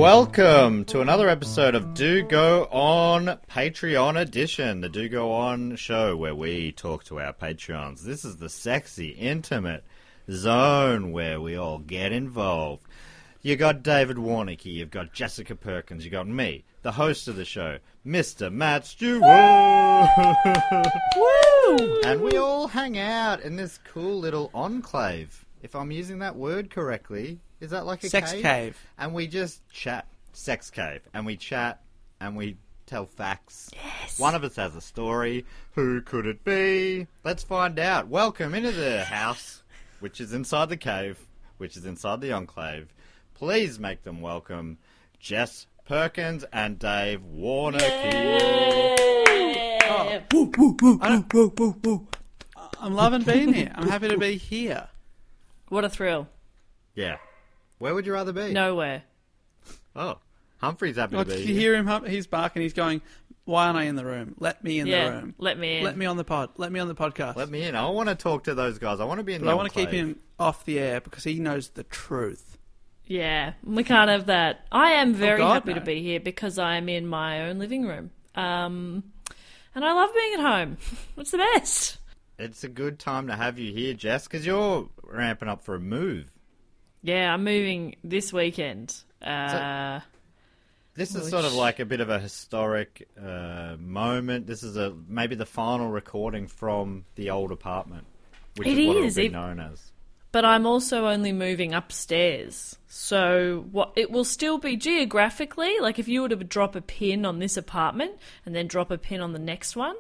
Welcome to another episode of Do Go On Patreon Edition, the Do Go On show where we talk to our Patreons. This is the sexy, intimate zone where we all get involved. You got David Warnicky, you've got Jessica Perkins, you got me, the host of the show, Mr. Matt Stewart. Woo! And we all hang out in this cool little enclave. If I'm using that word correctly, is that like a sex cave? And we just chat. Sex cave. And we chat and we tell facts. Yes. One of us has a story. Who could it be? Let's find out. Welcome into the house, which is inside the cave, which is inside the enclave. Please make them welcome Jess Perkins and Dave Warnicky. I'm loving being here. I'm happy to be here. What a thrill. Yeah. Where would you rather be? Nowhere. Oh, Humphrey's happy to be Did here. you hear him? He's barking. He's going, why aren't I in the room? Let me in the room. Let me in. Let me on the pod. Let me on the podcast. Let me in. I want to talk to those guys. I want to be in But the I want to keep enclave. him off the air because he knows the truth. Yeah, we can't have that. I am very God, happy no. to be here because I am in my own living room. And I love being at home. It's the best. It's a good time to have you here, Jess, because you're ramping up for a move. Yeah, I'm moving this weekend. This is sort of like a bit of a historic moment. This is maybe the final recording from the old apartment, which It is what is. it'll be known as. But I'm also only moving upstairs. So it will still be geographically, like if you were to drop a pin on this apartment and then drop a pin on the next one,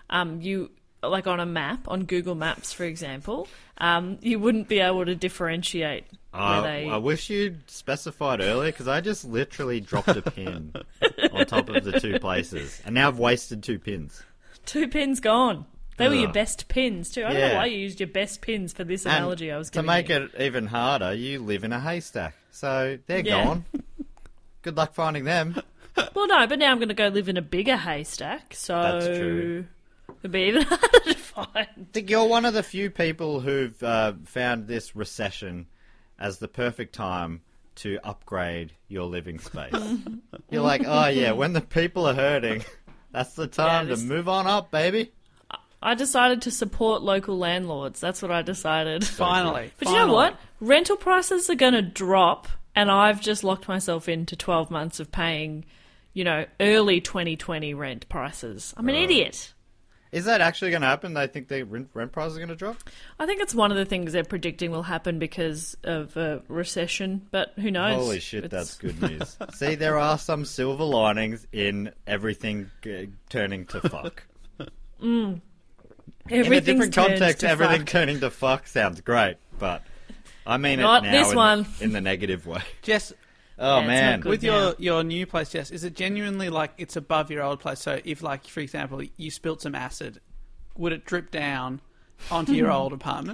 like on a map, on Google Maps, for example, you wouldn't be able to differentiate where they... I wish you'd specified earlier, because I just literally dropped a pin on top of the two places, and now I've wasted 2 pins. 2 pins gone. They were your Ugh. best pins, too. I don't Yeah. know why you used your best pins for this analogy I was to giving make you. it even harder, you live in a haystack, so they're Yeah. gone. Good luck finding them. Well, no, but now I'm going to go live in a bigger haystack, so... That's true. It'll be even harder to find. I think you're one of the few people who've found this recession as the perfect time to upgrade your living space. You're like, oh yeah, when the people are hurting, that's the time Yeah, to move on up, baby. I decided to support local landlords. That's what I decided. Finally. But you know what? Rental prices are going to drop, and I've just locked myself into 12 months of paying, early 2020 rent prices. I'm an idiot. Is that actually going to happen? They think the rent prices are going to drop? I think it's one of the things they're predicting will happen because of a recession, but who knows? Holy shit, that's good news. See, there are some silver linings in everything turning to fuck. In a different context, everything turning to fuck sounds great, but I mean Not it now this one. in the negative way. Jess, Oh, Yeah, it's man. not good. with now. your new place, Jess, is it genuinely like it's above your old place? So if, like, for example, you spilt some acid, would it drip down onto your old apartment?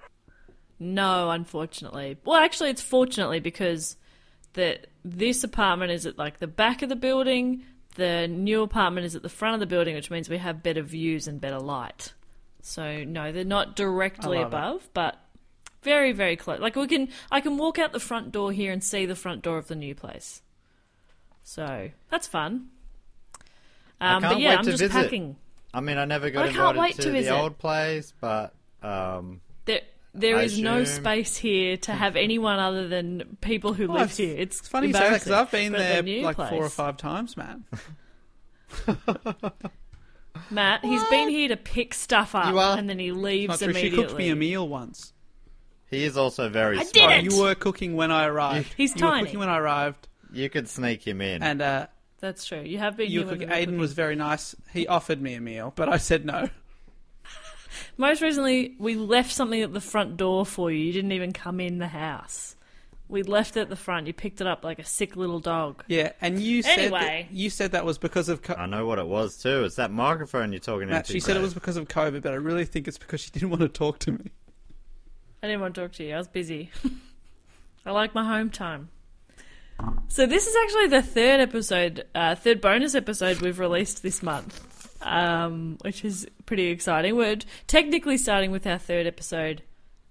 No, unfortunately. Well, actually, it's fortunately because this apartment is at like the back of the building. The new apartment is at the front of the building, which means we have better views and better light. So no, they're not directly I love it. above, but very, very close. Like I can walk out the front door here and see the front door of the new place. So that's fun. I can't But yeah, wait I'm to just visit. packing. I mean, I never got I can't wait invited to to the visit. old place, but There I is no assume- space here to have anyone other than people who live here. It's funny you say that because embarrassing. I've been But at there the new like 4 or place- 5 times, man. Matt, he's been here to pick stuff up You are- and then he Not leaves true. She immediately. cooked me a meal once. he is also very I smart. did it! You were cooking when I arrived. He's you were tiny. cooking when I arrived, You could sneak him in. and That's true. You have been you here were when cooking. we were Aiden cooking. was very nice. He offered me a meal, but I said no. Most recently, we left something at the front door for you. You didn't even come in the house. We left it at the front. You picked it up like a sick little dog. Yeah, and you said Anyway. you said that was because of I know what it was too. It's that microphone you're talking Matt. into. She said it Dave. was because of COVID, but I really think it's because she didn't want to talk to me. I didn't want to talk to you. I was busy. I like my home time. So this is actually the third bonus episode we've released this month, which is pretty exciting. We're technically starting with our third episode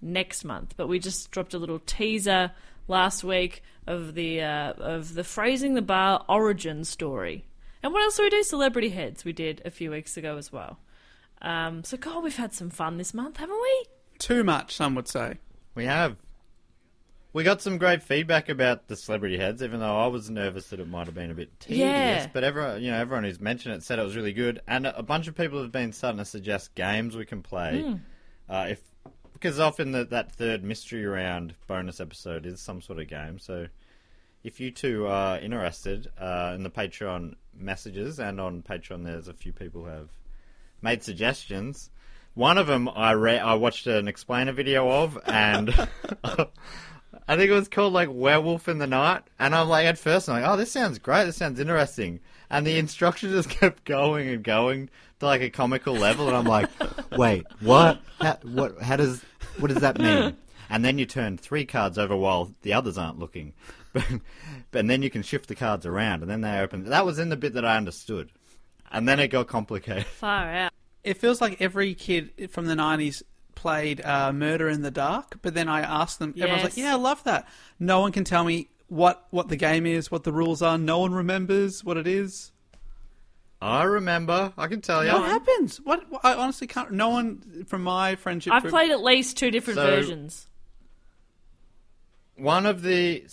next month. But we just dropped a little teaser last week of the Phrasing the Bar origin story. And what else do we do? Celebrity Heads we did a few weeks ago as well. So, God, we've had some fun this month, haven't we? Too much, some would say. We have. We got some great feedback about the Celebrity Heads, even though I was nervous that it might have been a bit tedious. Yeah. But everyone who's mentioned it said it was really good, and a bunch of people have been starting to suggest games we can play. Because often that third mystery round bonus episode is some sort of game. So if you two are interested, in the Patreon messages and on Patreon, there's a few people who have made suggestions. One of them I watched an explainer video of, and I think it was called like Werewolf in the Night. And I'm like, at first I'm like, oh, this sounds great, this sounds interesting. And the instructions just kept going and going to like a comical level, and I'm like, wait, what? What does that mean? And then you turn 3 cards over while the others aren't looking. And then you can shift the cards around, and then they open. That was in the bit that I understood. And then it got complicated. Far out. It feels like every kid from the 90s played Murder in the Dark, but then I asked them, everyone's like, yeah, I love that. No one can tell me what the game is, what the rules are. No one remembers what it is. I remember. I can tell you. What happens? What I honestly can't. No one from my friendship I've group. played at least 2 different versions. One of the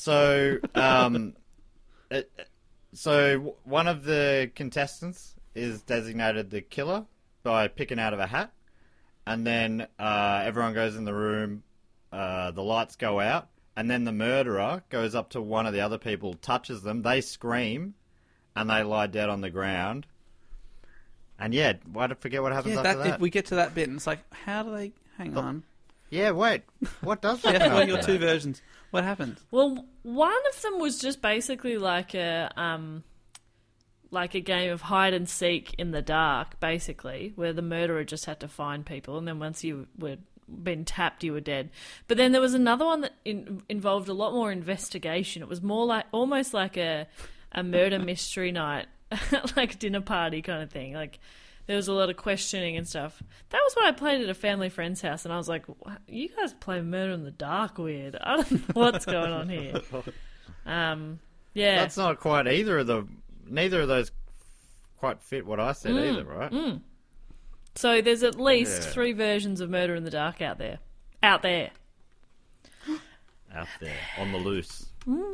one of the contestants is designated the killer by picking out of a hat, and then everyone goes in the room. The lights go out, and then the murderer goes up to one of the other people, touches them, they scream, and they lie dead on the ground. And yeah, I forget what happens after that. If we get to that bit, and it's like, how do they? Hang on. Yeah, wait. What does that? Yeah, well, your 2 versions. What happened? Well, one of them was just basically like a game of hide and seek in the dark, basically, where the murderer just had to find people, and then once you were been tapped, you were dead. But then there was another one that involved a lot more investigation. It was more like almost like a murder mystery night, like dinner party kind of thing. Like there was a lot of questioning and stuff. That was when I played at a family friend's house, and I was like, "You guys play Murder in the Dark weird. I don't know what's going on here." Yeah, that's not quite either of the. Neither of those quite fit what I said either, right? So there's at least 3 versions of Murder in the Dark out there. Out there, on the loose.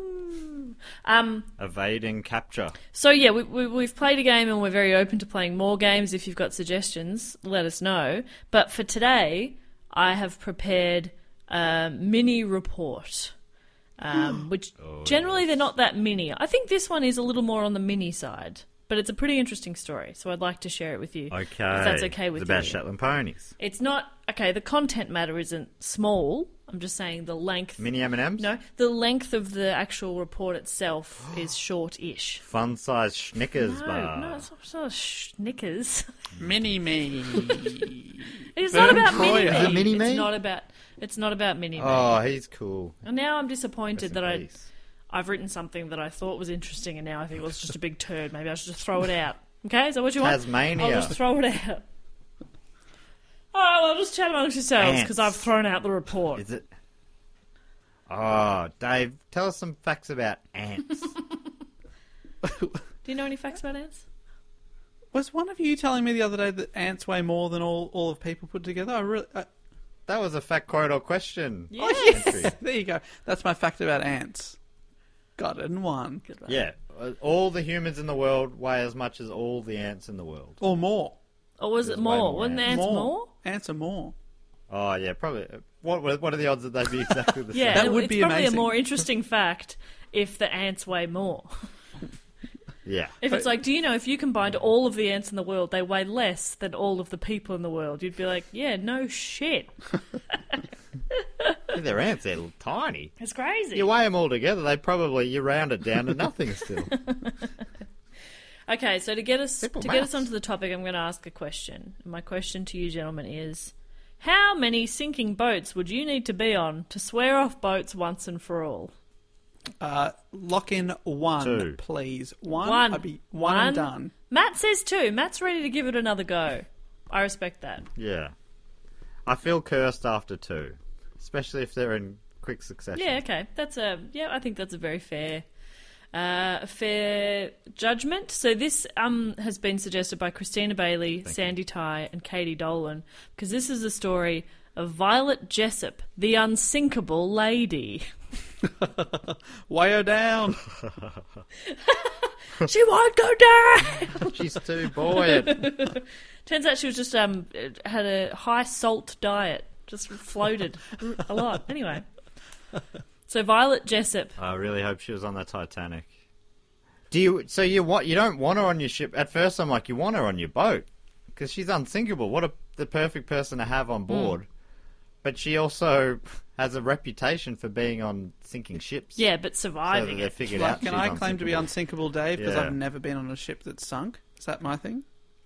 Evading capture. So yeah, we've played a game, and we're very open to playing more games. If you've got suggestions, let us know. But for today, I have prepared a mini report, which generally they're not that mini. I think this one is a little more on the mini side, but it's a pretty interesting story, so I'd like to share it with you. Okay. If that's okay with you. It's about Shetland ponies. It's not... Okay, the content matter isn't small. I'm just saying the length... Mini M&Ms? No, the length of the actual report itself is short-ish. Fun-size Snickers bar. No, it's not Snickers. Mini-me. It's not about Troyer. Mini-Me. Mini-Me? It's not about Mini-Me. Oh, he's cool. And now I'm disappointed that Peace. I've written something that I thought was interesting, and now I think it was just a big turd. Maybe I should just throw it out. Okay, is that what you want? Tasmania. I'll just throw it out. All right, well, just chat amongst yourselves, because I've thrown out the report. Is it? Oh, Dave, tell us some facts about ants. Do you know any facts about ants? Was one of you telling me the other day that ants weigh more than all of people put together? That was a fact quote or question. Yeah. Entry. There you go. That's my fact about ants. Got it in one. Good one. Yeah, all the humans in the world weigh as much as all the ants in the world. Or more. Or was There's it way more? more Wasn't the ants more? Ants are more. Oh, yeah, probably. What are the odds that they'd be exactly the same? Yeah, That would it's be probably amazing. a more interesting fact if the ants weigh more. Yeah. If it's like, do you know, if you combined all of the ants in the world, they weigh less than all of the people in the world, you'd be like, yeah, no shit. They're ants, they're tiny. It's crazy. You weigh them all together, you round it down to nothing still. Okay, so to get us Simple get us maths. onto the topic, I'm going to ask a question. And my question to you, gentlemen, is: how many sinking boats would you need to be on to swear off boats once and for all? Lock in 1, 2. please. One. One. I'd be one and done. Matt says 2. Matt's ready to give it another go. I respect that. Yeah. I feel cursed after 2. especially if they're in quick succession. Yeah, okay. I think that's a very fair judgment. So this has been suggested by Christina Bailey, Sandy Ty, and Katie Dolan, because this is the story of Violet Jessup, the unsinkable lady. Way down. She won't go down. She's too buoyant. Turns out she was just had a high salt diet, just floated a lot. Anyway, so Violet Jessup. I really hope she was on the Titanic. You don't want her on your ship? At first, I'm like, you want her on your boat because she's unsinkable. What the perfect person to have on board. But she also has a reputation for being on sinking ships. Yeah, but surviving it. Figured Well, out can I claim to be unsinkable, Dave? Because Yeah. I've never been on a ship that's sunk. Is that my thing?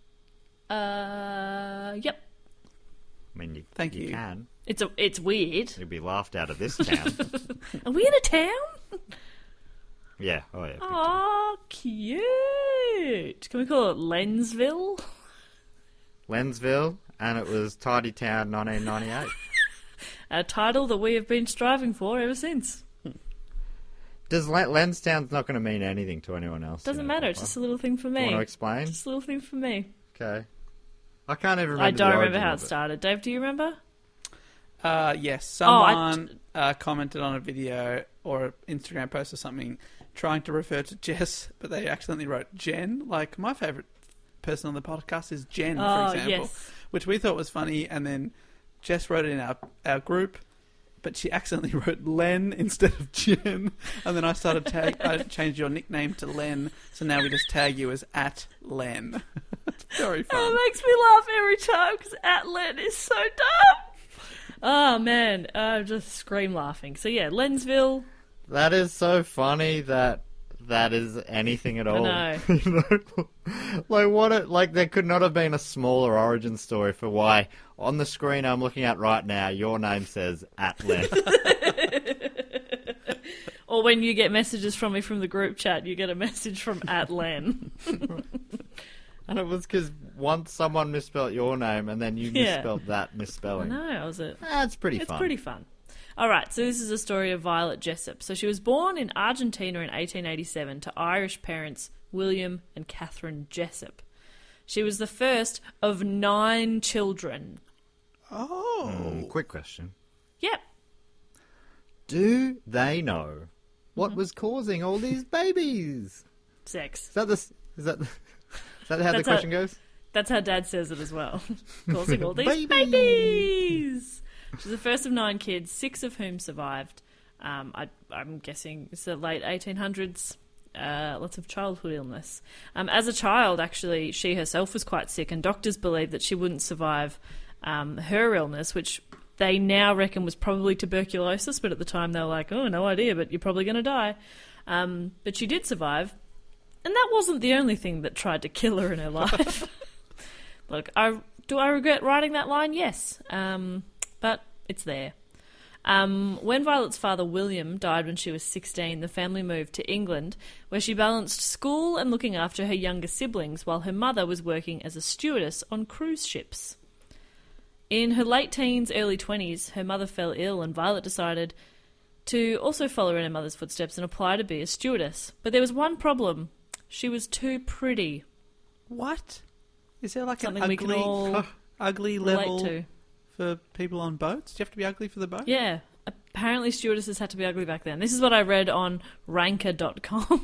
Yep. I mean, you Thank you. can. It's weird. You'd be laughed out of this town. Are we in a town? Yeah. Oh, yeah. Oh, cute. Can we call it Lensville? Lensville, and it was Tidy Town 1998. A title that we have been striving for ever since. Does Lenstown's not going to mean anything to anyone else? Doesn't matter. It's just a little thing for me. Want to explain? Just a little thing for me. Okay. I can't even remember. I don't the remember origin how it of started. Dave, do you remember? Yes. Someone commented on a video or an Instagram post or something trying to refer to Jess, but they accidentally wrote Jen. Like, my favourite person on the podcast is Jen, for example. Yes. Which we thought was funny, and then Jess wrote it in our group, but she accidentally wrote Len instead of Jen. And then I changed your nickname to Len, so now we just tag you as @Len. It's very fun. It makes me laugh every time because @Len is so dumb. Oh, man. I just scream laughing. So, yeah, Lensville. That is so funny that is anything at all. I know. You know? Like there could not have been a smaller origin story for why on the screen I'm looking at right now your name says @Len. Or when you get messages from me from the group chat, you get a message from @Len. And it was because once someone misspelled your name and then you misspelled that misspelling. No, was it? That's pretty fun. It's pretty fun. All right, so this is a story of Violet Jessup. So she was born in Argentina in 1887 to Irish parents William and Catherine Jessup. She was the first of 9 children. Oh. Quick question. Yep. Do they know what was causing all these babies? Sex. Is that how the question goes? That's how Dad says it as well. Causing all these Babies. babies. She's the first of 9 kids, 6 of whom survived. I'm guessing it's the late 1800s. Lots of childhood illness. As a child, actually, she herself was quite sick, and doctors believed that she wouldn't survive her illness, which they now reckon was probably tuberculosis, but at the time they were like, oh, no idea, but you're probably going to die. But she did survive, and that wasn't the only thing that tried to kill her in her life. Look, do I regret writing that line? Yes. But it's there. When Violet's father, William, died when she was 16, the family moved to England, where she balanced school and looking after her younger siblings while her mother was working as a stewardess on cruise ships. In her late teens, early 20s, her mother fell ill and Violet decided to also follow in her mother's footsteps and apply to be a stewardess. But there was one problem. She was too pretty. What? Is there like Something an we can all ugly relate level to. for people on boats? Do you have to be ugly for the boat? Yeah. Apparently stewardesses had to be ugly back then. This is what I read on ranker.com.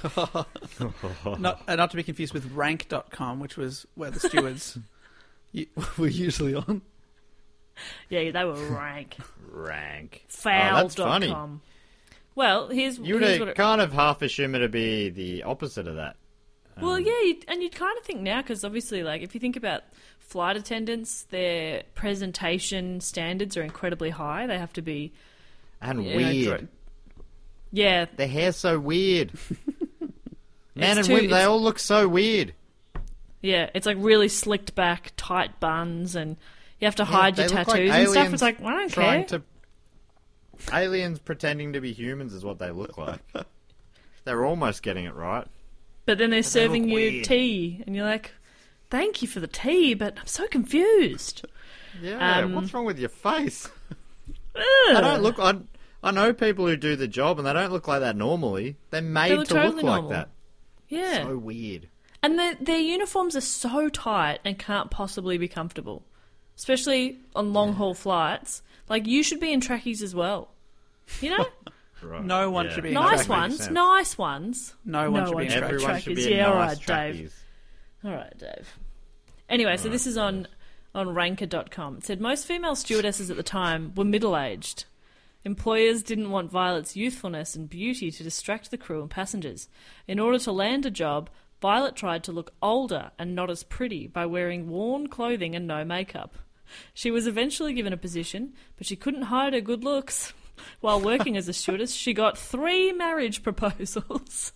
Not to be confused with rank.com, which was where the stewards were usually on. Yeah, they were rank. Rank. Foul.com. Oh, that's funny. Well, here's You what would kind of half assume it to be the opposite of that. Well, yeah, you'd kind of think now, because obviously, like, if you think about flight attendants, their presentation standards are incredibly high. They have to be... And weird. Yeah. Their hair's so weird. Man and too- women, they all look so weird. Yeah, it's like really slicked back, tight buns, and you have to hide your they look tattoos like and stuff. aliens It's like, I don't trying care. Aliens pretending to be humans is what they look like. They're almost getting it right. But then they're serving look you weird. tea, and you're like, thank you for the tea, but I'm so confused. Yeah, what's wrong with your face? I don't look. I know people who do the job, and they don't look like that normally. They're made They look to look totally like normal. that. Yeah. So weird. And their uniforms are so tight and can't possibly be comfortable. Especially on long-haul flights. Like, you should be in trackies as well. You know? Right. No one should be in Nice trackies. ones. Nice ones. No one should be in trackies. Everyone should be in Yeah, nice alright, trackies. Dave. All right, Dave. Anyway, so this is on ranker.com. It said most female stewardesses at the time were middle-aged. Employers didn't want Violet's youthfulness and beauty to distract the crew and passengers. In order to land a job, Violet tried to look older and not as pretty by wearing worn clothing and no makeup. She was eventually given a position, but she couldn't hide her good looks. While working as a stewardess, she got 3 marriage proposals.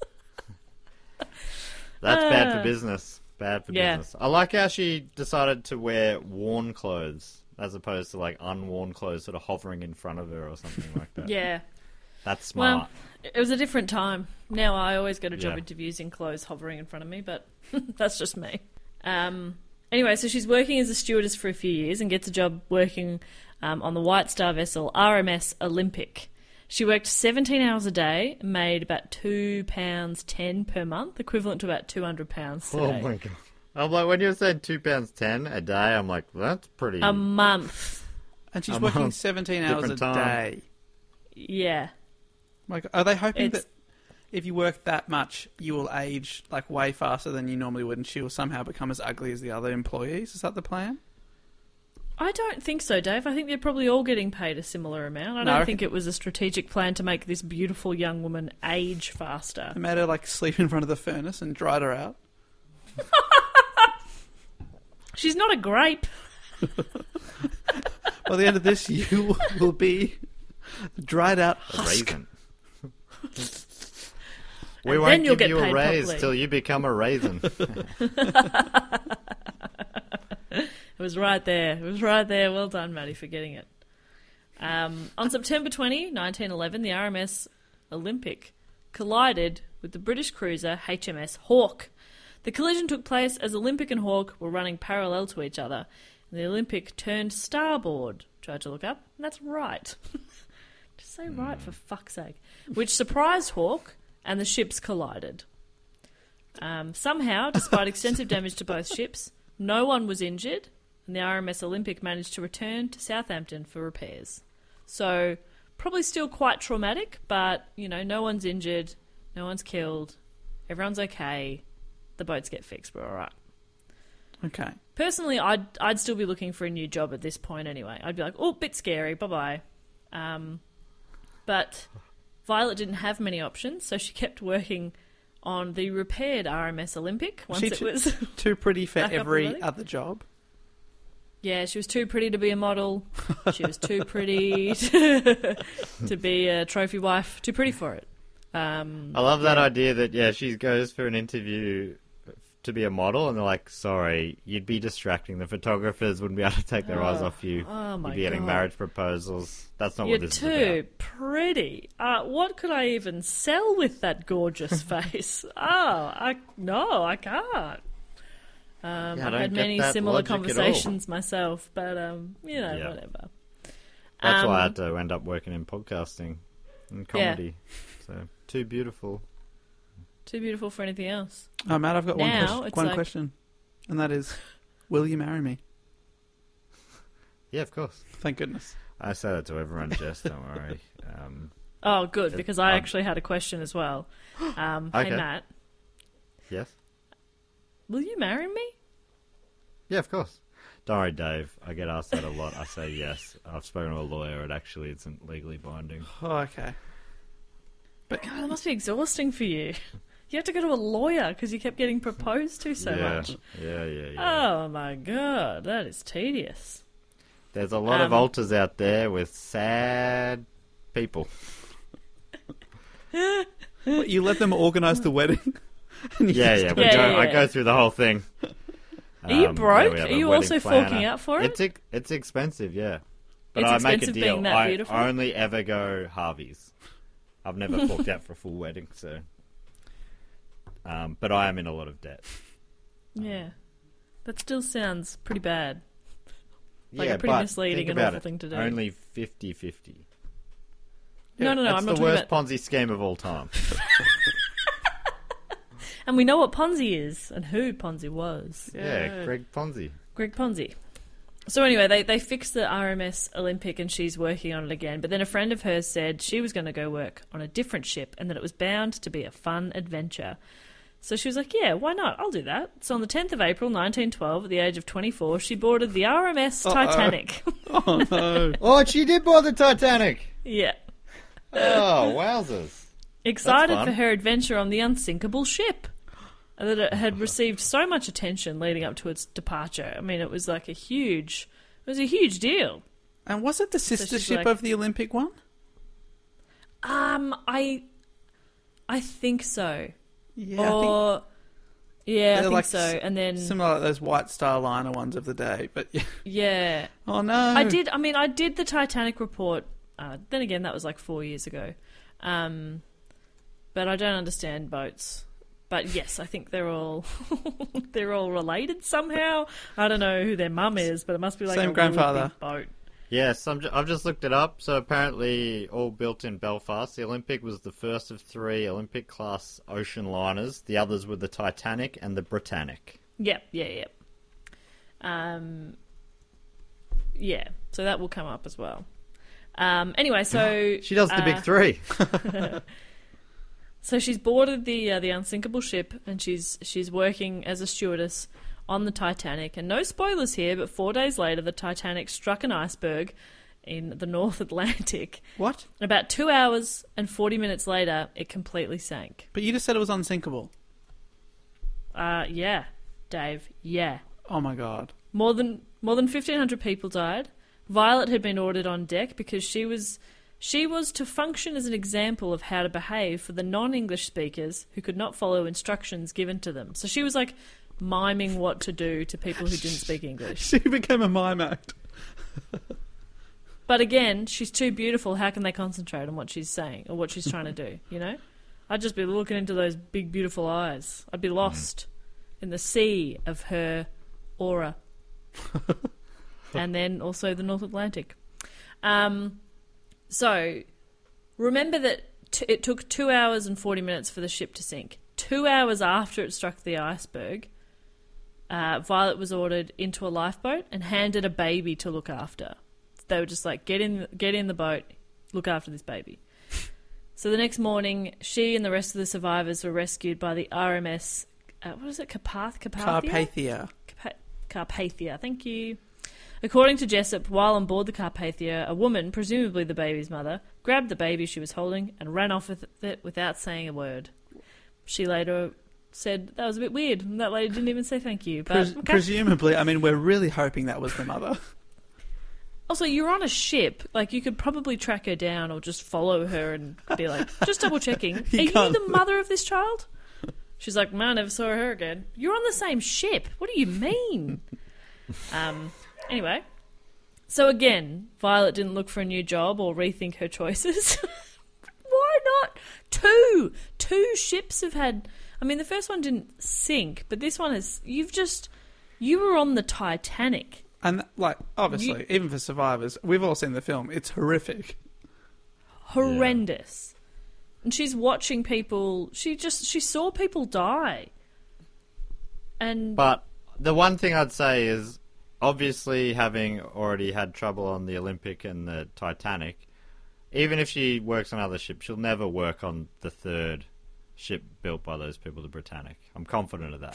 That's bad for business. Bad for Yeah. business. I like how she decided to wear worn clothes as opposed to like unworn clothes sort of hovering in front of her or something like that. Yeah. That's smart. Well, it was a different time. Now I always go to job Yeah. interviews in clothes hovering in front of me, but that's just me. Anyway, so she's working as a stewardess for a few years and gets a job working on the White Star vessel RMS Olympic. She worked 17 hours a day, made about £2.10 per month, equivalent to about £200 today. Oh my god. I'm like, when you said £2.10 a day, I'm like, that's pretty. A month. And she's A working month. 17 hours a Different time. day. Yeah. Like, are they hoping It's- that if you work that much, you will age like way faster than you normally would, and she will somehow become as ugly as the other employees? Is that the plan? I don't think so, Dave. I think they're probably all getting paid a similar amount. I No, I don't reckon- think it was a strategic plan to make this beautiful young woman age faster. They made her like sleep in front of the furnace and dried her out. She's not a grape. By the end of this, you will be dried out a husk. raisin. We And won't then you'll give get you a paid raise properly. till you become a raisin. It was right there. It was right there. Well done, Maddie, for getting it. On September 20, 1911, the RMS Olympic collided with the British cruiser HMS Hawke. The collision took place as Olympic and Hawke were running parallel to each other. And the Olympic turned starboard. Tried to look up, and that's right. Just say right, for fuck's sake. Which surprised Hawke, and the ships collided. Somehow, despite extensive damage to both ships, no one was injured, and the RMS Olympic managed to return to Southampton for repairs. So, probably still quite traumatic, but, you know, no one's injured, no one's killed, everyone's okay, the boats get fixed, we're alright. Okay. Personally, I'd still be looking for a new job at this point anyway. I'd be like, oh, bit scary, bye-bye. But Violet didn't have many options, so she kept working on the repaired RMS Olympic once it was... Too pretty for back up and every running? other job. Yeah, she was too pretty to be a model. She was too pretty to be a trophy wife. Too pretty for it. I love that idea that, she goes for an interview to be a model, and they're like, sorry, you'd be distracting. The photographers wouldn't be able to take their eyes off you. Oh my You'd be getting God. marriage proposals. That's not You're what this too is about. pretty. What could I even sell with that gorgeous face? I can't. I've don't had get many that similar logic at all. conversations myself, but Yeah. whatever. That's why I had to end up working in podcasting and comedy. So, too beautiful. Too beautiful for anything else. Oh, Matt, I've got Now, it's one like- question, and that is, will you marry me? Yeah, of course. Thank goodness. I say that to everyone, Jess, don't worry. Oh, good, because I I'm- actually had a question as well. Hey, Okay. Matt, Yes? will you marry me? Yeah, of course. Don't worry, Dave. I get asked that a lot. I say yes. I've spoken to a lawyer. It actually isn't legally binding. Oh, okay. God, that must be exhausting for you. You have to go to a lawyer because you kept getting proposed to so yeah. much. Yeah. Oh my god, that is tedious. There's a lot of altars out there with sad people. What, you let them organise the wedding? And you Yeah, just- yeah. Yeah, I yeah. go through the whole thing. Are you broke? we have Are a you wedding also planner. forking out for it? It's expensive, yeah. But It's I make a expensive deal. being that beautiful? I only ever go Harvey's. I've never forked out for a full wedding, so. But I am in a lot of debt. Yeah. That still sounds pretty bad. Like yeah, a pretty but misleading think and about awful it. thing to do. Only 50-50. No, That's I'm not the talking worst about... Ponzi scheme of all time. And we know what Ponzi is and who Ponzi was. Yeah, Greg Ponzi. Greg Ponzi. So anyway, they fixed the RMS Olympic and she's working on it again. But then a friend of hers said she was going to go work on a different ship and that it was bound to be a fun adventure. So she was like, yeah, why not? I'll do that. So on the 10th of April, 1912, at the age of 24, she boarded the RMS Titanic. Oh, no. Oh, she did board the Titanic. Yeah. Oh, wowzers. Excited fun. for her adventure on the unsinkable ship. And that it had received so much attention leading up to its departure. I mean, it was like a huge deal. And was it the sister she's ship like- of the Olympic one? I think so. Yeah, I Or yeah, I they're think like so. And then think similar like those White Star Liner ones of the day. But yeah. yeah, Oh, no. I did the Titanic report. Then again, that was like 4 years ago. But I don't understand boats. But yes, I think they're all they're all related somehow. I don't know who their mum is, but it must be like Same a grandfather. really big boat. Yes, I've just looked it up. So apparently, all built in Belfast. The Olympic was the first of 3 Olympic-class ocean liners. The others were the Titanic and the Britannic. Yep. Yeah. So that will come up as well. Anyway, so She does the big 3. So she's boarded the unsinkable ship, and she's working as a stewardess on the Titanic. And no spoilers here, but 4 days later, the Titanic struck an iceberg in the North Atlantic. What? About 2 hours and 40 minutes later, it completely sank. But you just said it was unsinkable. Yeah, Dave. Yeah, Oh, my God. more than 1,500 people died. Violet had been ordered on deck because she was to function as an example of how to behave for the non-English speakers who could not follow instructions given to them. So she was like miming what to do to people who didn't speak English. She became a mime act. But again, she's too beautiful. How can they concentrate on what she's saying or what she's trying to do, you know? I'd just be looking into those big, beautiful eyes. I'd be lost in the sea of her aura. And then also the North Atlantic. So, remember that it took 2 hours and 40 minutes for the ship to sink. 2 hours after it struck the iceberg, Violet was ordered into a lifeboat and handed a baby to look after. They were just like, get in the boat, look after this baby. So the next morning, she and the rest of the survivors were rescued by the RMS, what is it, Carpathia. Carpathia, thank you. According to Jessup, while on board the Carpathia, a woman, presumably the baby's mother, grabbed the baby she was holding and ran off with it without saying a word. She later said that was a bit weird, and that lady didn't even say thank you. But okay. Presumably, I mean, we're really hoping that was the mother. Also, you're on a ship. Like, you could probably track her down or just follow her and be like, just double-checking. Are you the mother of this child? She's like, man, I never saw her again. You're on the same ship. What do you mean? Anyway. So again, Violet didn't look for a new job or rethink her choices. Why not? Two ships have had... I mean, the first one didn't sink, but this one has... You were on the Titanic. And, like, obviously, even for survivors, we've all seen the film. It's horrific. Horrendous. Yeah. And she's watching people... She saw people die. But the one thing I'd say is, obviously, having already had trouble on the Olympic and the Titanic, even if she works on other ships, she'll never work on the third ship built by those people, the Britannic. I'm confident of that.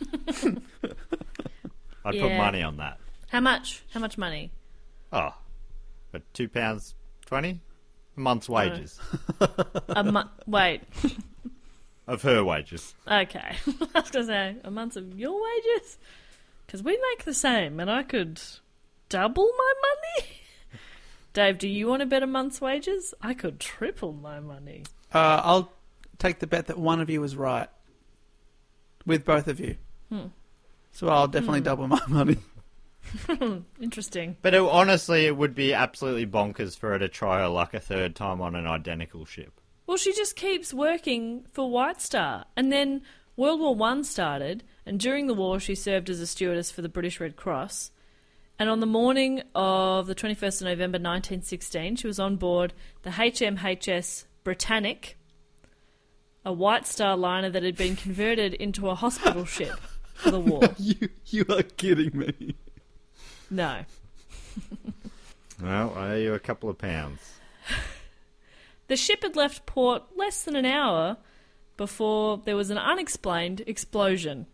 I'd put money on that. How much? How much money? Oh, but £2.20 a month's wages. Wait. Of her wages. Okay. I was going to say, a month of your wages? Because we make the same, and I could double my money. Dave, do you want a better month's wages? I could triple my money. I'll take the bet that one of you is right. With both of you. So I'll definitely double my money. Interesting. But honestly, it would be absolutely bonkers for her to try her luck a third time on an identical ship. Well, she just keeps working for White Star. And then World War I started, and during the war she served as a stewardess for the British Red Cross. And on the morning of the 21st of November 1916, she was on board the HMHS Britannic, a White Star liner that had been converted into a hospital ship for the war. You are kidding me. No. Well, I owe you a couple of pounds. The ship had left port less than an hour before there was an unexplained explosion.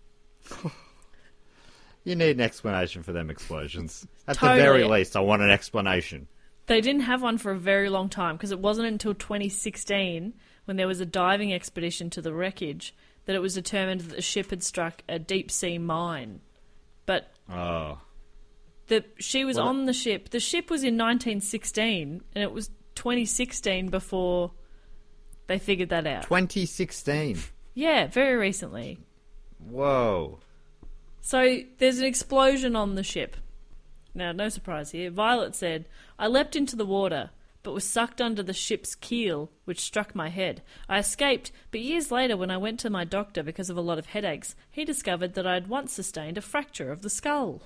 You need an explanation for them explosions. At Totally. the very least, I want an explanation. They didn't have one for a very long time because it wasn't until 2016, when there was a diving expedition to the wreckage, that it was determined that the ship had struck a deep-sea mine. But Oh. she was Well, on the ship. The ship was in 1916, and it was 2016 before they figured that out. 2016. Yeah, very recently. Whoa. So there's an explosion on the ship. Now, no surprise here. Violet said, "I leapt into the water, but was sucked under the ship's keel, which struck my head. I escaped, but years later, when I went to my doctor because of a lot of headaches, he discovered that I had once sustained a fracture of the skull."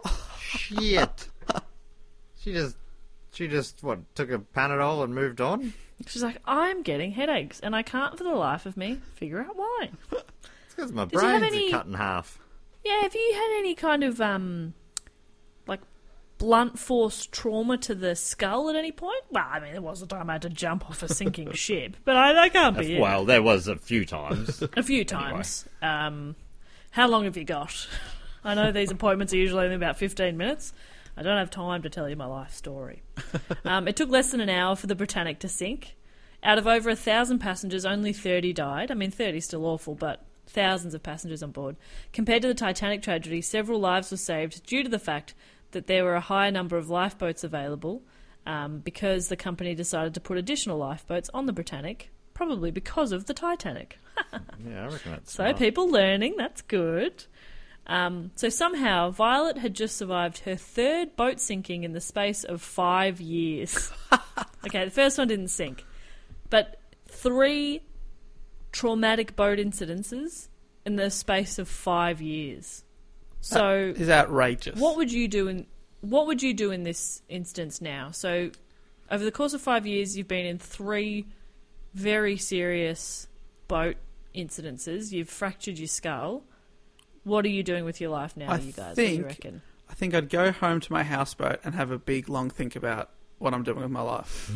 Shit. She just, what, took a Panadol and moved on? She's like, "I'm getting headaches, and I can't for the life of me figure out why." It's because my Did you have brains any- are cut in half. Yeah, have you had any kind of, like, blunt force trauma to the skull at any point? Well, I mean, there was a time I had to jump off a sinking ship, but I can't be it. Well, there was a few times. A few times. How long have you got? I know these appointments are usually only about 15 minutes. I don't have time to tell you my life story. It took less than an hour for the Britannic to sink. Out of over 1,000 passengers, only 30 died. I mean, 30 is still awful, but thousands of passengers on board. Compared to the Titanic tragedy, several lives were saved due to the fact that there were a higher number of lifeboats available, because the company decided to put additional lifeboats on the Britannic, probably because of the Titanic. Yeah, I reckon that's So smart. people learning, that's good. So somehow Violet had just survived her third boat sinking in the space of 5 years. Okay, the first one didn't sink, but 3 traumatic boat incidences in the space of 5 years. So Is outrageous. what would you do in this instance now? So over the course of 5 years, you've been in 3 very serious boat incidences. You've fractured your skull. What are you doing with your life now, you guys? What do you reckon? I think I'd go home to my houseboat and have a big, long think about what I'm doing with my life.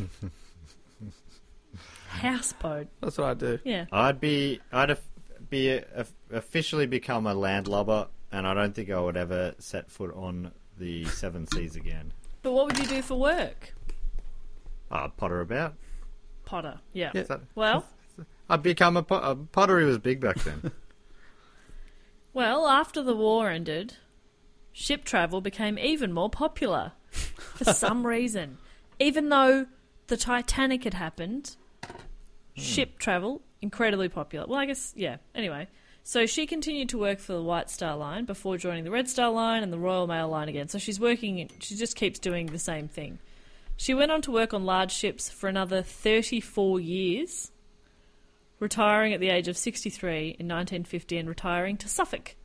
Houseboat. That's what I'd do. Yeah. Officially become a landlubber, and I don't think I would ever set foot on the 7 seas again. But what would you do for work? Potter about. Potter. Yeah. Yeah. Is that- Well, I'd become pottery was big back then. well, after the war ended, ship travel became even more popular for some reason. Even though the Titanic had happened, ship travel, incredibly popular. Well, I guess, yeah. Anyway, so she continued to work for the White Star Line before joining the Red Star Line and the Royal Mail Line again. So she just keeps doing the same thing. She went on to work on large ships for another 34 years, retiring at the age of 63 in 1950 and retiring to Suffolk.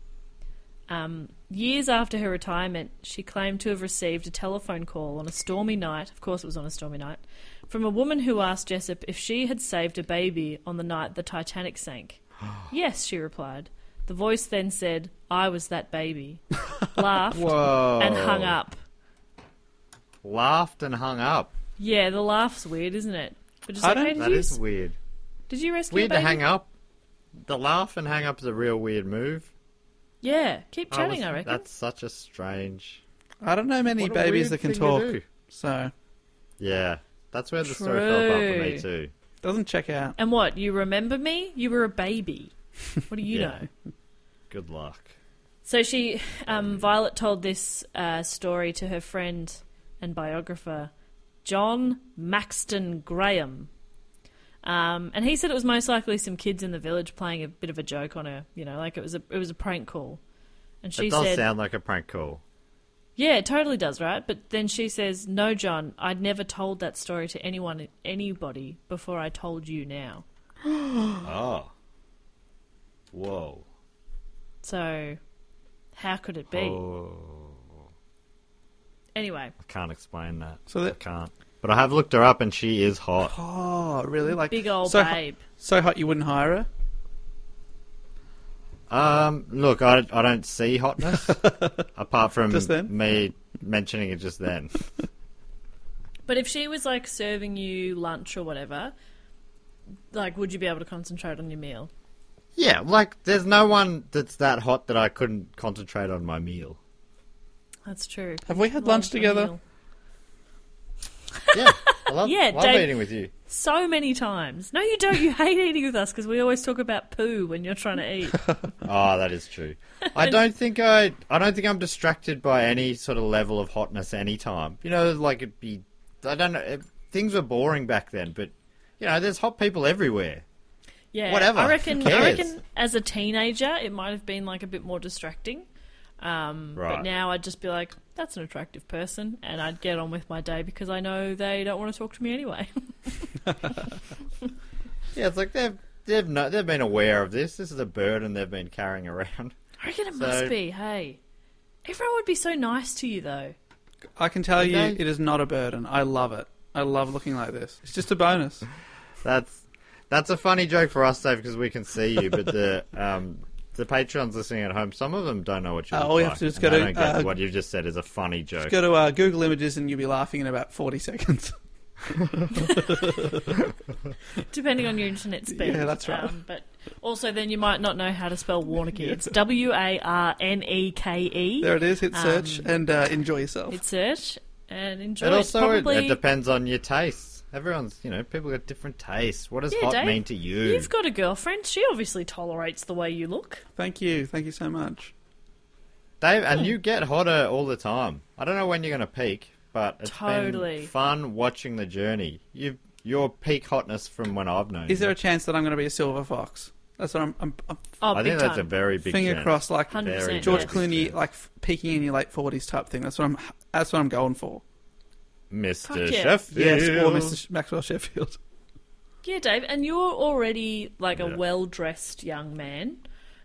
Years after her retirement, she claimed to have received a telephone call on a stormy night, of course it was on a stormy night, from a woman who asked Jessup if she had saved a baby on the night the Titanic sank. Yes, she replied. The voice then said, "I was that baby," laughed, Whoa. and hung up. Laughed and hung up. Yeah, the laugh's weird, isn't it? But just I like, don't- hey, That is weird. did you rescue Weird a to baby? hang up. The laugh and hang up is a real weird move. Yeah, keep chatting, I reckon. That's such a strange... I don't know many What a babies weird that can thing to talk, do. so Yeah, that's where the story fell apart for me True. too. doesn't check out. And what, you remember me? You were a baby. What do you Yeah. know? Good luck. So she, Violet told this story to her friend and biographer, John Maxton Graham. And he said it was most likely some kids in the village playing a bit of a joke on her, like it was a prank call. And she It does said, sound like a prank call. yeah, it totally does, right? But then she says, "No, John, I'd never told that story to anybody before I told you now." Oh. Whoa. So, how could it be? Oh. Anyway. I can't explain that. So I can't. But I have looked her up, and she is hot. Oh, really? Like Big old so babe. So hot you wouldn't hire her? Look, I don't see hotness apart from Just then? me mentioning it just then. But if she was, like, serving you lunch or whatever, like, would you be able to concentrate on your meal? Yeah, like, there's no one that's that hot that I couldn't concentrate on my meal. That's true. Have we had Love lunch a together? meal. Yeah, I love, Yeah, love Dave- eating with you. So many times. No, you don't. You hate eating with us because we always talk about poo when you're trying to eat. Oh, that is true. I don't think I'm distracted by any sort of level of hotness anytime. You know, like it'd be, I don't know, things were boring back then, but you know, there's hot people everywhere. Yeah, Whatever. I reckon. Who I cares? reckon as a teenager, it might have been like a bit more distracting. Right. But now I'd just be like, that's an attractive person, and I'd get on with my day because I know they don't want to talk to me anyway. Yeah, it's like they've been aware of this. This is a burden they've been carrying around. I reckon it So- must be. Hey, everyone would be so nice to you though. I can tell you, Okay. it is not a burden. I love it. I love looking like this. It's just a bonus. That's a funny joke for us, Dave, because we can see you, but the Patreons listening at home, some of them don't know what you look all you like. have to do is and go they to, don't get what you've just said is a funny joke. Just go to Google Images and you'll be laughing in about 40 seconds. Depending on your internet speed. Yeah, that's right. But also, then you might not know how to spell Warneke. It's Warneke. There it is. Hit search and enjoy yourself. Hit search and enjoy. It also Probably, it depends on your tastes. Everyone's, people got different tastes. What does Yeah, hot Dave, mean to you? You've got a girlfriend. She obviously tolerates the way you look. Thank you. Thank you so much. Dave, and you get hotter all the time. I don't know when you're going to peak, but it's Totally. been fun watching the journey. Your peak hotness from when I've known Is there you. a chance that I'm going to be a silver fox? That's what I'm Oh, I big think that's time. a very big finger chance. crossed, like 100%. Very, George very big Clooney, chance. like peaking in your late 40s type thing. That's what I'm going for. Mr. Fuck yeah. Sheffield. Yes, or Mr. Maxwell Sheffield. Yeah, Dave, and you're already like a Yeah. well-dressed young man.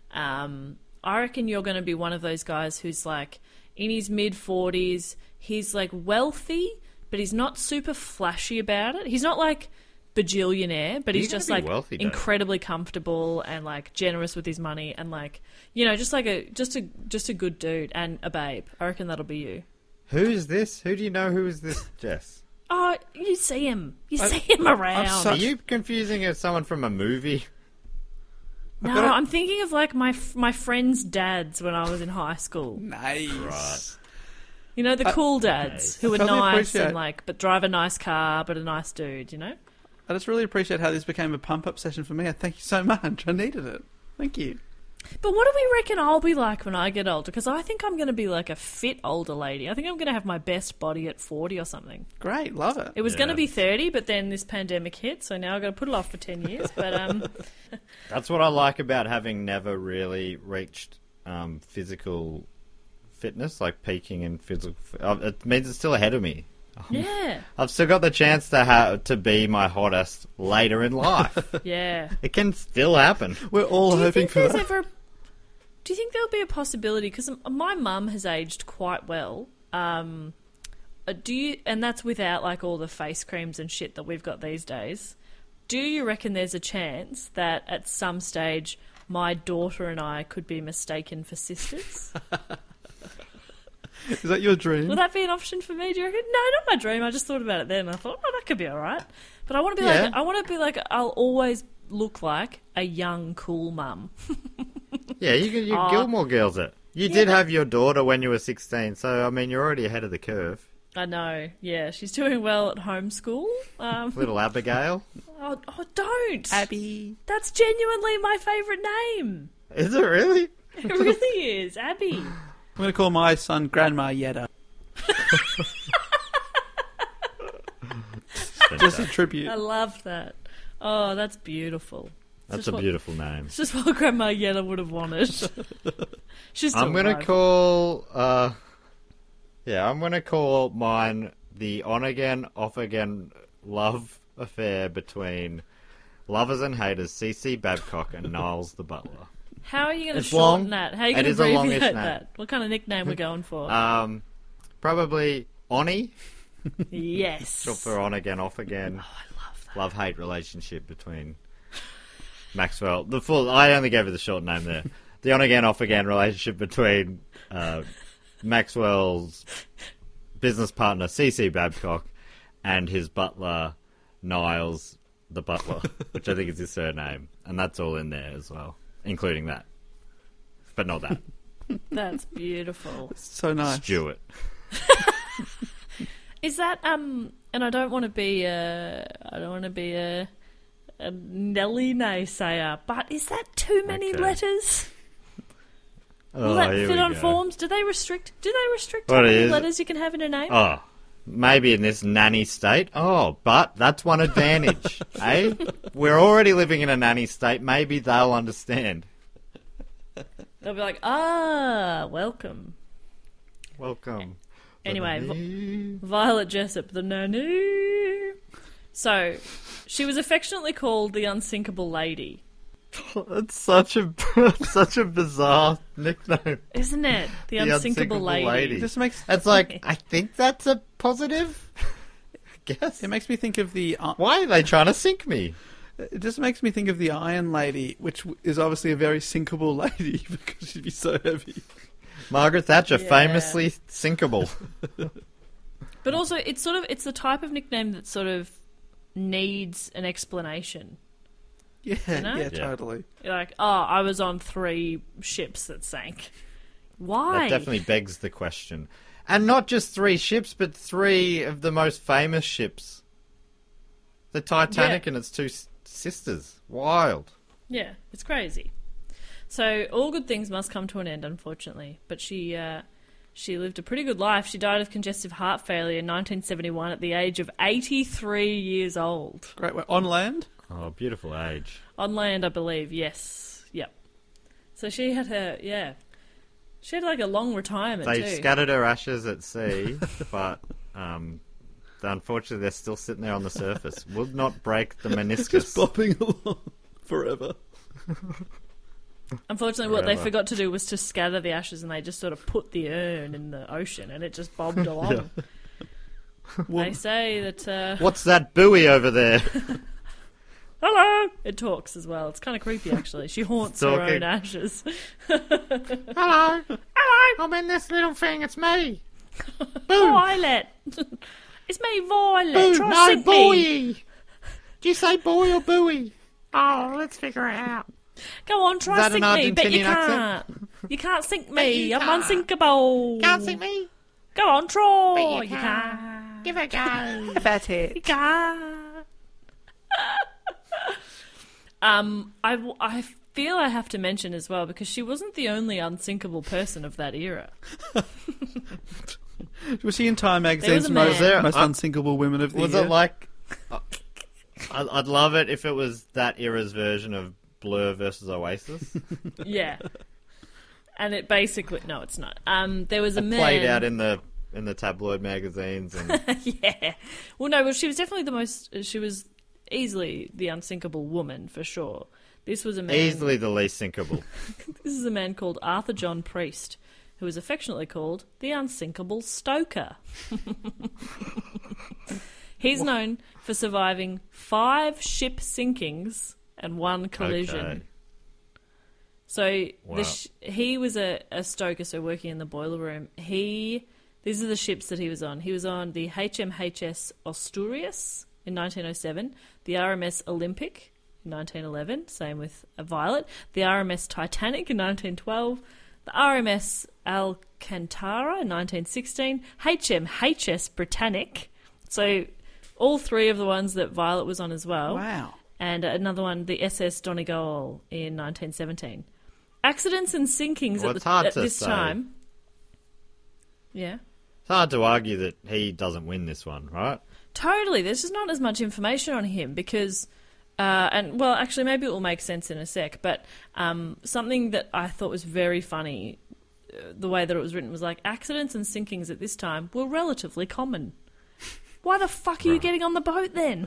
I reckon you're going to be one of those guys who's like in his mid-40s. He's like wealthy, but he's not super flashy about it. He's not like bajillionaire, but You're he's gonna just be like wealthy, Dave. incredibly comfortable and like generous with his money and like just like a good dude and a babe. I reckon that'll be you. Who's this? Who do you know who is this, Jess? Oh, you see him. You see him around. so- Are you confusing as someone from a movie? No, got a- I'm thinking of like my friends' dads when I was in high school. Nice. Right. You know, the cool dads who are Totally nice appreciate- and like, but drive a nice car, but a nice dude. You know. I just really appreciate how this became a pump-up session for me. I thank you so much. I needed it. Thank you. But what do we reckon I'll be like when I get older? Because I think I'm going to be like a fit older lady. I think I'm going to have my best body at 40 or something. Great. Love it. It was going to Yeah. be 30, but then this pandemic hit, so now I've got to put it off for 10 years. But That's what I like about having never really reached physical fitness, like peaking in physical. It means it's still ahead of me. yeah, I've still got the chance to be my hottest later in life. yeah. It can still happen. We're all Do you hoping think for there's that. ever? Do you think there'll be a possibility? Because my mum has aged quite well. Do you? And that's without like all the face creams and shit that we've got these days. Do you reckon there's a chance that at some stage my daughter and I could be mistaken for sisters? Is that your dream? Will that be an option for me? Do you reckon? No, not my dream. I just thought about it then. And I thought, oh, that could be all right. But I want to be Yeah. like, I want to be like, I'll always look like a young, cool mum. Yeah, you Gilmore Girls it. You did have your daughter when you were 16, so I mean you're already ahead of the curve. I know. Yeah, she's doing well at homeschool. Little Abigail. Oh, don't. Abby. That's genuinely my favourite name. Is it really? It really is. Abby. I'm going to call my son Grandma Yetta. Just a tribute. I love that. Oh, that's beautiful. That's a beautiful name. It's just what Grandma Yetta would have wanted. She's still I'm gonna alive. call. I'm gonna call mine the on again, off again love affair between lovers and haters, CC Babcock and Niles the Butler. How are you going to It's shorten long. that? How are you It going to is a longish abbreviate name. that? What kind of nickname we're going for? Probably Oni. Yes. Short for on again, off again. Oh, I love that. Love-hate relationship between Maxwell. I only gave it the short name there. The on-again, off-again relationship between Maxwell's business partner, CC Babcock, and his butler, Niles the Butler, which I think is his surname. And that's all in there as well, including that. But not that. That's beautiful. So nice. Stuart. Is that and I don't want to be a Nelly naysayer, but is that too many Okay. letters? Will Oh, that here fit we on go. forms? Do they restrict What how many is it? letters you can have in a name? Oh, maybe in this nanny state. Oh, but that's one advantage, eh? We're already living in a nanny state. Maybe they'll understand. They'll be like, welcome. Welcome. Anyway, Violet Jessup, the nanny. So, she was affectionately called the Unsinkable Lady. It's such a bizarre nickname. Isn't it? The Unsinkable Lady. It just makes It's like, I think that's a positive. I guess. it makes me think of the Why are they trying to sink me? it just makes me think of the Iron Lady, which is obviously a very sinkable lady because she'd be so heavy. Margaret Thatcher, Yeah. famously sinkable. But also, it's the type of nickname that sort of needs an explanation. Yeah, You know? yeah, Yeah. totally. You're like, I was on 3 ships that sank. Why? That definitely begs the question. And not just 3 ships, but 3 of the most famous ships. The Titanic Yeah. and its 2 sisters. Wild. Yeah, it's crazy. So all good things must come to an end, unfortunately. But she lived a pretty good life. She died of congestive heart failure in 1971 at the age of 83 years old. Great. On land? Oh, beautiful age. On land, I believe. Yes. Yep. So she had she had like a long retirement They too. scattered her ashes at sea, but unfortunately they're still sitting there on the surface. Would not break the meniscus. Just bopping along forever. Unfortunately, what they Forever. forgot to do was to scatter the ashes, and they just sort of put the urn in the ocean, and it just bobbed along. They say that... What's that buoy over there? Hello! It talks as well. It's kind of creepy, actually. She haunts her Talking. own ashes. Hello. Hello. I'm in this little thing. It's me. Violet! It's me, Violet. Boo. Try No, sink me. buoy. Do you say buoy or buoy? Oh, let's figure it out. Go on, try Is that sink an me. Bet you Argentinian can't. accent? You can't sink Bet me. you I'm can't. unsinkable. Can't see me. Go on, try. Bet you You can't. Give it a go. About it. You can't. I feel I have to mention as well, because she wasn't the only unsinkable person of that era. Was she in Time There was Magazine's a man. most, There- most unsinkable women of the Was year? it like... I'd love it if it was that era's version of Blur versus Oasis. Yeah. And it basically... No, it's not. There was a man... Played out in the tabloid magazines. And Yeah. Well, she was definitely the most... She was easily the unsinkable woman, for sure. This was a man... easily the least sinkable. This is a man called Arthur John Priest, who was affectionately called the Unsinkable Stoker. He's known for surviving 5 ship sinkings and 1 collision. Okay. So Wow. he was a stoker, so working in the boiler room. These are the ships that he was on. He was on the HMHS Asturias in 1907, the RMS Olympic in 1911, same with Violet, the RMS Titanic in 1912, the RMS Alcantara in 1916, HMHS Britannic. So all 3 of the ones that Violet was on as well. Wow. And another one, the SS Donegal in 1917. Accidents and sinkings Well, at it's hard at to this say. time. Yeah. It's hard to argue that he doesn't win this one, right? Totally. There's just not as much information on him because, and well, actually, maybe it will make sense in a sec, but something that I thought was very funny, the way that it was written, was like, accidents and sinkings at this time were relatively common. Why the fuck are you getting on the boat then?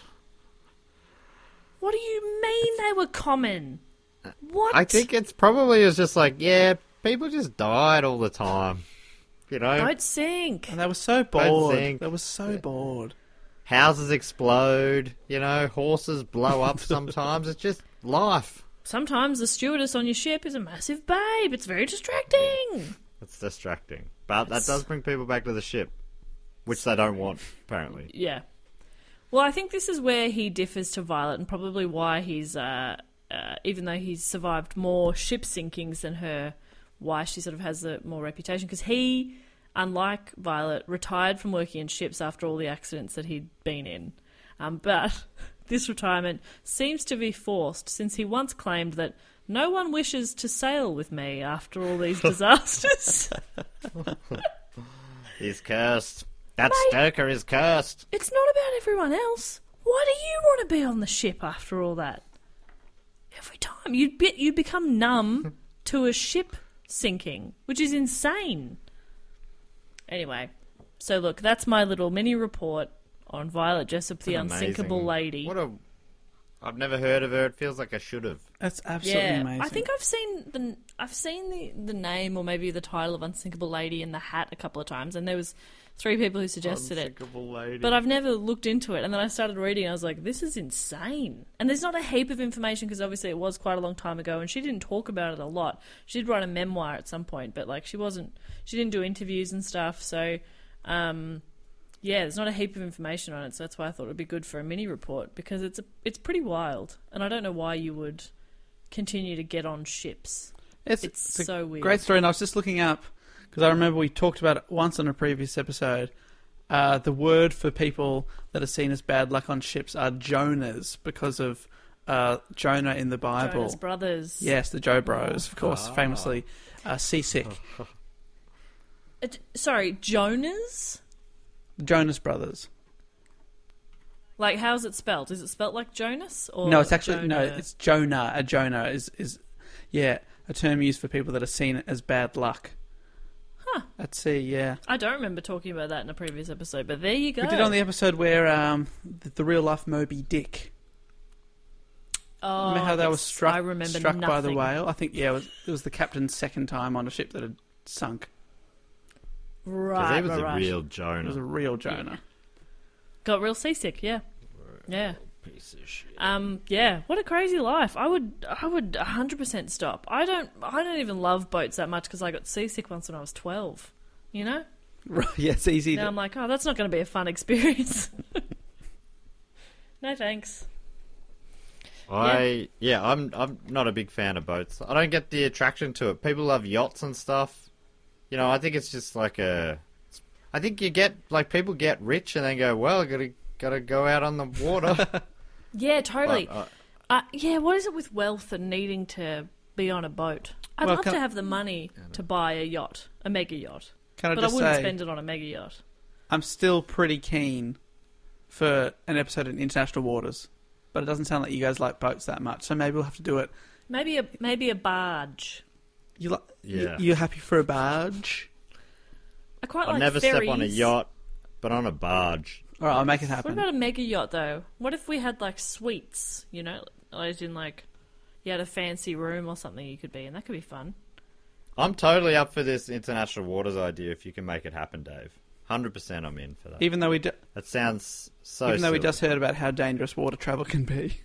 What do you mean they were common? What? I think it's probably just like, yeah, people just died all the time. You know, Boats sink. And they were so Boats bored. sink. They were so bored. houses explode. You know, horses blow up sometimes. It's just life. Sometimes the stewardess on your ship is a massive babe. It's very distracting. It's distracting. But that does bring people back to the ship, which they don't want, apparently. Yeah. Well, I think this is where he differs to Violet, and probably why he's, even though he's survived more ship sinkings than her, why she sort of has a more reputation. Because he, unlike Violet, retired from working in ships after all the accidents that he'd been in. But this retirement seems to be forced, since he once claimed that no one wishes to sail with me after all these disasters. He's cursed. That Mate. Stoker is cursed. It's not about everyone else. Why do you want to be on the ship after all that? Every time you become numb to a ship sinking, which is insane. Anyway, so look, that's my little mini report on Violet Jessup, the unsinkable lady. I've never heard of her. It feels like I should have. That's absolutely amazing. I think I've seen the name or maybe the title of Unsinkable Lady in the hat a couple of times, and there was 3 people who suggested it. Unsinkable lady. But I've never looked into it, and then I started reading, and I was like, this is insane. And there's not a heap of information, because obviously it was quite a long time ago, and she didn't talk about it a lot. She did write a memoir at some point, but like she didn't do interviews and stuff, so yeah, there's not a heap of information on it, so that's why I thought it would be good for a mini report, because it's pretty wild, and I don't know why you would continue to get on ships. It's so weird. Great story, and I was just looking up, because I remember we talked about it once on a previous episode. The word for people that are seen as bad luck on ships are Jonahs, because of Jonah in the Bible. Jonas Brothers. Yes, the Joe Bros, of course, famously seasick. Sorry, Jonas? Jonas Brothers. Like, how's it spelled? Is it spelled like Jonas? Or No, it's actually Jonah? no, it's Jonah. A Jonah is a term used for people that are seen as bad luck. Huh. At sea, yeah. I don't remember talking about that in a previous episode, but there you go. We did on the episode where the real life Moby Dick. Oh, Remember how they were struck by the whale? I think it was the captain's second time on a ship that had sunk. Right, he was right, a right. real It Jonah. was a real Jonah. Got real seasick, yeah. Yeah. Piece of shit. Yeah, what a crazy life. I would 100% stop. I don't even love boats that much because I got seasick once when I was 12. You know? Right, yeah, it's easy. Now I'm like, oh, that's not going to be a fun experience. No thanks. I'm not a big fan of boats. I don't get the attraction to it. People love yachts and stuff. You know, I think it's just like I think people get rich and then go, well, gotta go out on the water. Yeah, totally. But, yeah, what is it with wealth and needing to be on a boat? I'd love to have the money to buy a yacht, a mega yacht. Can I But just I wouldn't say, spend it on a mega yacht. I'm still pretty keen for an episode in international waters, but it doesn't sound like you guys like boats that much, so maybe we'll have to do it. Maybe a barge. You're happy for a barge? I quite I'd like never ferries. step on a yacht, but on a barge. All right, I'll make it What happen. about a mega yacht, though? What if we had, like, suites, you know? As in, like, you had a fancy room or something you could be in. That could be fun. I'm totally up for this international waters idea if you can make it happen, Dave. 100% I'm in for that. Even though we That sounds so even though we silly. just heard about how dangerous water travel can be.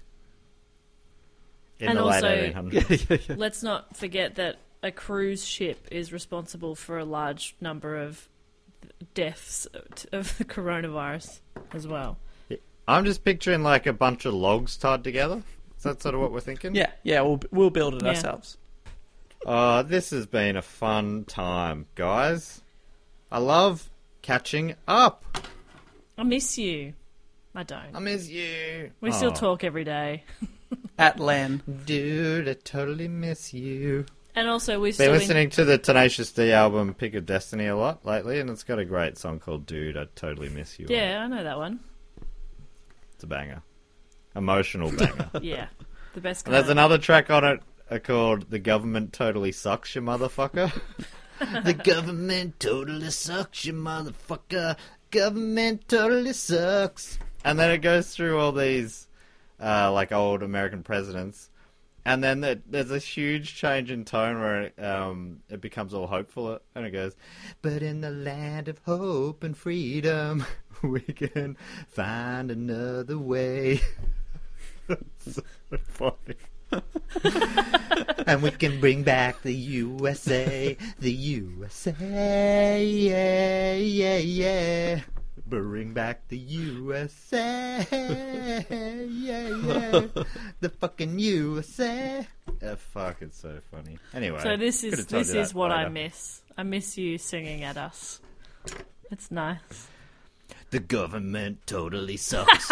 In And the late also- 1800s. Let's not forget that a cruise ship is responsible for a large number of deaths of the coronavirus as well. I'm just picturing like a bunch of logs tied together. Is that sort of what we're thinking? Yeah, we'll build it Yeah. ourselves. This has been a fun time, guys. I love catching up. I miss you. I don't. I miss you. We still talk every day. At Len. Dude, I totally miss you. And also, we've Been still listening to the Tenacious D album Pick of Destiny a lot lately, and it's got a great song called Dude, I Totally Miss You. Yeah, I know that one. It's a banger. Emotional banger. Yeah. The best And kind. there's another track on it called The Government Totally Sucks, You Motherfucker. The government totally sucks, you motherfucker. Government totally sucks. And then it goes through all these, like, old American presidents. And then there's a huge change in tone where it becomes all hopeful, and it goes, "But in the land of hope and freedom, we can find another way." It's so funny. And we can bring back the USA, the USA, yeah, yeah, yeah. Bring back the USA, yeah, yeah. The fucking USA. Fuck, it's so funny. Anyway, so this is what I miss. I miss you singing at us. It's nice. The government totally sucks.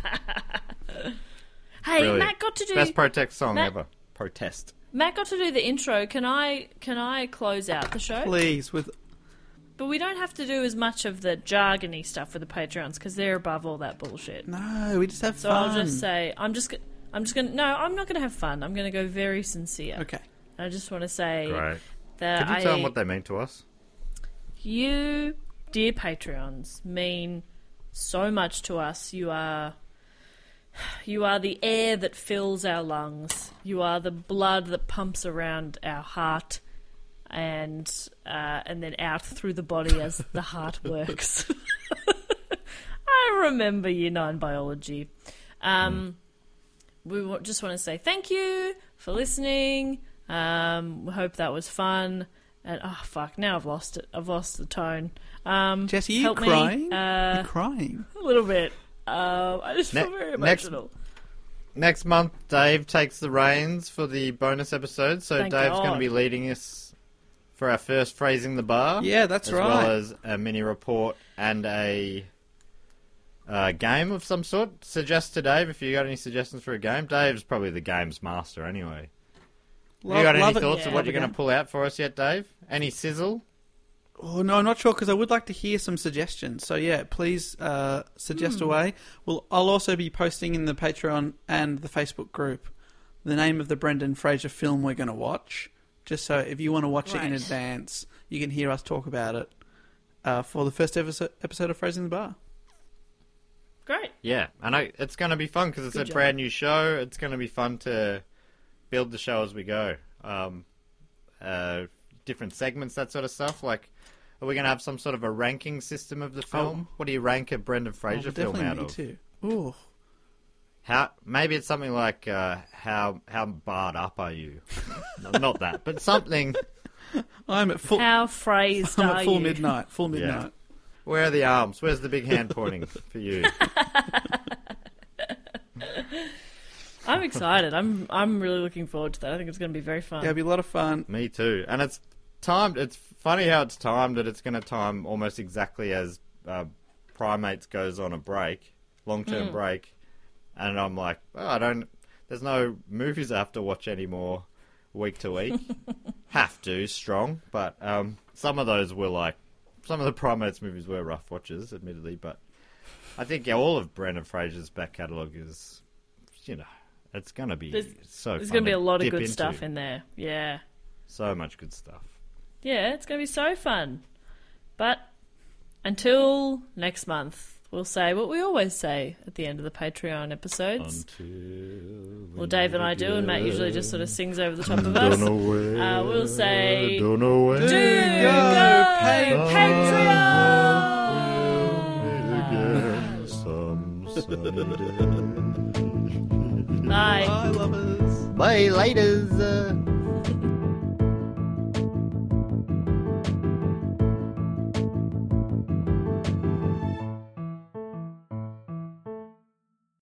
Hey, Really. Matt got to do Best protest song ever. Protest. Matt got to do the intro. Can I close out the show? Please, But we don't have to do as much of the jargony stuff with the Patreons because they're above all that bullshit. no, we just have So fun. I'll just say, I'm just gonna. No, I'm not gonna have fun. I'm gonna go very sincere. Okay. I just want to say Great. that Could you tell them what they mean to us? you, dear Patreons, mean so much to us. You are the air that fills our lungs. You are the blood that pumps around our heart. And then out through the body as the heart works. I remember Year 9 biology. We just want to say thank you for listening. We hope that was fun. And oh fuck, now I've lost it. I've lost the tone. Jesse, you help crying? me. You're crying. A little bit. I just feel very emotional. Next month, Dave takes the reins for the bonus episode, so Thank Dave's God. going to be leading us for our first Phrasing the Bar. Yeah, that's as right. well as a mini report and a game of some sort. Suggest to Dave if you got any suggestions for a game. Dave's probably the game's master anyway. Have you got any thoughts of what you're going to pull out for us yet, Dave? Any sizzle? Oh, no, I'm not sure, because I would like to hear some suggestions. So, yeah, please suggest away. I'll also be posting in the Patreon and the Facebook group the name of the Brendan Fraser film we're going to watch, just so if you want to watch it in advance, you can hear us talk about it for the first episode of Phrasing the Bar. Great. Yeah, and it's going to be fun because it's Good a job. brand new show. It's going to be fun to build the show as we go. Different segments, that sort of stuff. Like, are we going to have some sort of a ranking system of the film? What do you rank a Brendan Fraser film out of? Definitely me too. Ooh. Maybe it's something like how barred up are you? No, not that, but something. I'm at full. How phrased I'm are at full you? midnight. Full midnight. Where are the arms? Where's the big hand pointing for you? I'm excited. I'm really looking forward to that. I think it's going to be very fun. Yeah, it'll be a lot of fun. Me too. And it's timed. It's funny how it's timed. That it's going to time almost exactly as Primates goes on a break, long-term break. And I'm like, there's no movies I have to watch anymore week to week. Have to, strong. But some of those were some of the Primates movies were rough watches, admittedly. But I think all of Brendan Fraser's back catalogue is, it's going to be so fun. There's going to be a lot of dip good into. stuff in there. Yeah. So much good stuff. Yeah, it's going to be so fun. But until next month, we'll say what we always say at the end of the Patreon episodes. Well, Dave and I do, and Matt usually just sort of sings over the top of us. We'll say, Don't know where. do go, Patreon! Bye. Bye, lovers. Bye, laters.